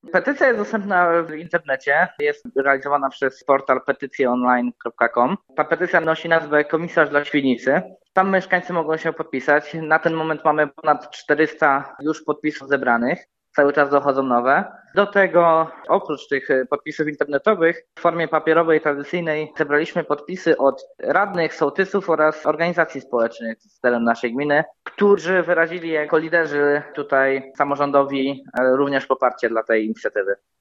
Petycja jest dostępna w internecie, jest realizowana przez portal petycjeonline.com. Ta petycja nosi nazwę Komisarz dla Świnicy. Tam mieszkańcy mogą się podpisać. Na ten moment mamy ponad 400 już podpisów zebranych. Cały czas dochodzą nowe. Do tego, oprócz tych podpisów internetowych, w formie papierowej, tradycyjnej zebraliśmy podpisy od radnych, sołtysów oraz organizacji społecznych z terenu naszej gminy, którzy wyrazili jako liderzy tutaj samorządowi również poparcie dla tej inicjatywy.